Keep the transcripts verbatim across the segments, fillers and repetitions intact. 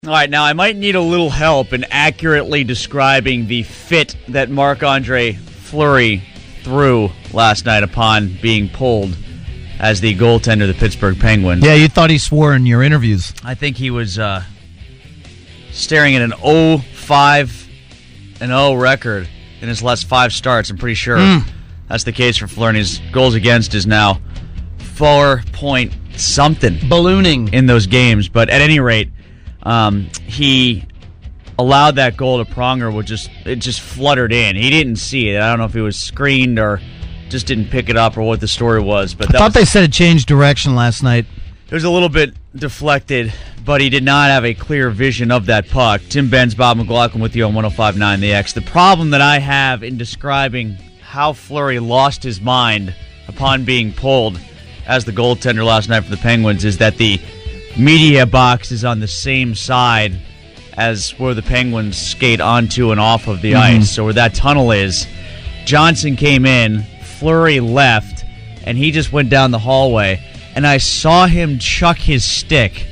All right, now I might need a little help in accurately describing the fit that Marc-Andre Fleury threw last night upon being pulled as the goaltender of the Pittsburgh Penguins. Yeah, you thought he swore in your interviews. I think he was uh, staring at an oh five and oh record in his last five starts. I'm pretty sure mm. that's the case for Fleury. His goals against is now four point something. Ballooning. In those games. But at any rate, um, he allowed that goal to Pronger, which just it just fluttered in. He didn't see it. I don't know if he was screened or just didn't pick it up or what the story was. But I that thought was, they said it changed direction last night. It was a little bit deflected, but he did not have a clear vision of that puck. Tim Benz, Bob McLaughlin with you on one oh five point nine The X. The problem that I have in describing how Fleury lost his mind upon being pulled as the goaltender last night for the Penguins is that the media box is on the same side as where the Penguins skate onto and off of the mm-hmm. ice. So where that tunnel is, Johnson came in, Fleury left, and he just went down the hallway. And I saw him chuck his stick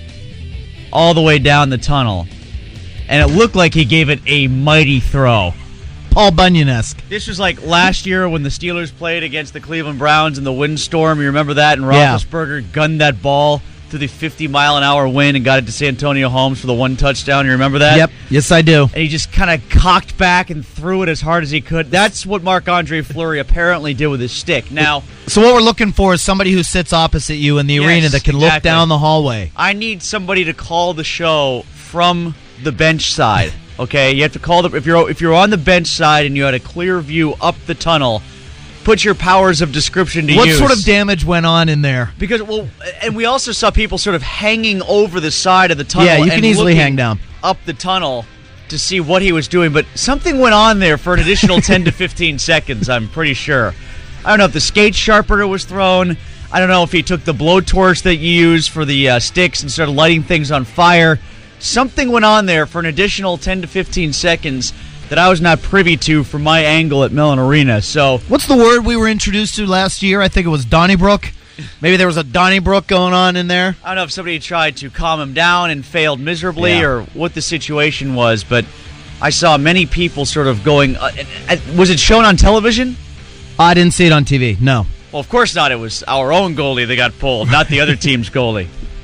all the way down the tunnel. And it looked like he gave it a mighty throw. Paul Bunyan-esque. This was like last year when the Steelers played against the Cleveland Browns in the windstorm. You remember that? And Roethlisberger yeah. gunned that ball through the fifty mile an hour wind and got it to Santonio Holmes for the one touchdown. You remember that? Yep. Yes, I do. And he just kind of cocked back and threw it as hard as he could. That's what Marc-Andre Fleury apparently did with his stick. Now, so what we're looking for is somebody who sits opposite you in the yes, arena that can exactly. look down the hallway. I need somebody to call the show from the bench side. Okay, you have to call the if you're if you're on the bench side and you had a clear view up the tunnel. Put your powers of description to what use. What sort of damage went on in there? Because well, and we also saw people sort of hanging over the side of the tunnel. Yeah, you and can easily hang down up the tunnel to see what he was doing. But something went on there for an additional ten to fifteen seconds. I'm pretty sure. I don't know if the skate sharpener was thrown. I don't know if he took the blowtorch that you use for the uh, sticks and started lighting things on fire. Something went on there for an additional ten to fifteen seconds that I was not privy to from my angle at Mellon Arena. So, what's the word we were introduced to last year? I think it was Donnybrook. Maybe there was a Donnybrook going on in there. I don't know if somebody tried to calm him down and failed miserably yeah. or what the situation was, but I saw many people sort of going... Uh, uh, was it shown on television? I didn't see it on T V, no. Well, of course not. It was our own goalie that got pulled, not the other team's goalie.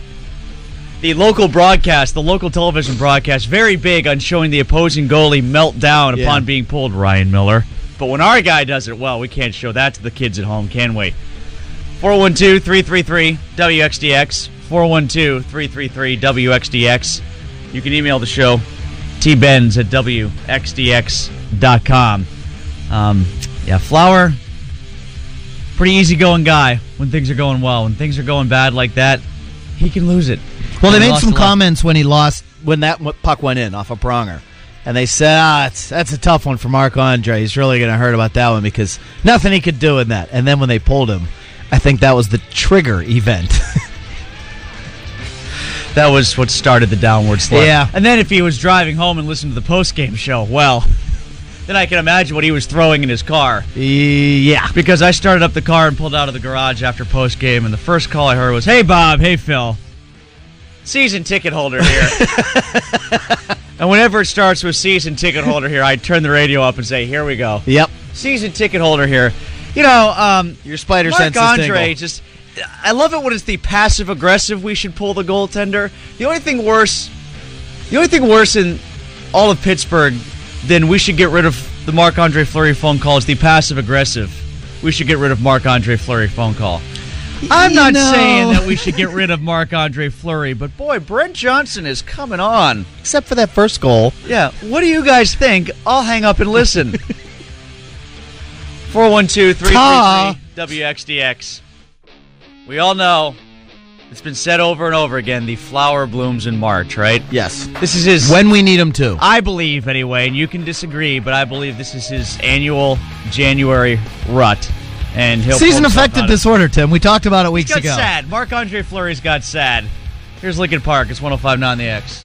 The local broadcast, the local television broadcast, very big on showing the opposing goalie melt down yeah. upon being pulled, Ryan Miller. But when our guy does it, well, we can't show that to the kids at home, can we? four one two, three three three, W X D X, four one two, three three three, W X D X. You can email the show, t benz at W X D X dot com. Um, yeah, Flower, pretty easygoing guy when things are going well. When things are going bad like that, he can lose it. Well, they made some comments when he lost, when that puck went in off of Pronger. And they said, ah, it's, that's a tough one for Marc-Andre. He's really going to hurt about that one because nothing he could do in that. And then when they pulled him, I think that was the trigger event. That was what started the downward slope. Yeah. And then if he was driving home and listened to the post-game show, well, then I can imagine what he was throwing in his car. Yeah. Because I started up the car and pulled out of the garage after post-game, and the first call I heard was, hey, Bob, hey, Phil. Season ticket holder here. And whenever it starts with season ticket holder here, I turn the radio up and say, here we go. Yep. Season ticket holder here. You know, um, your spider sense is Marc-Andre just, I love it when it's the passive-aggressive we should pull the goaltender. The only thing worse, the only thing worse in all of Pittsburgh than we should get rid of the Marc-Andre Fleury phone call is the passive-aggressive. We should get rid of Marc-Andre Fleury phone call. I'm you not know. saying that we should get rid of Marc-Andre Fleury, but boy, Brent Johnson is coming on. Except for that first goal. Yeah, what do you guys think? I'll hang up and listen. four one two, three three three, W X D X. We all know, it's been said over and over again, the flower blooms in March, right? Yes. This is his... When we need him to. I believe, anyway, and you can disagree, but I believe this is his annual January rut. And he'll season-affected disorder, Tim. We talked about it weeks He's got ago. sad. Marc-Andre Fleury's got sad. Here's Lincoln Park. It's one oh five point nine The X.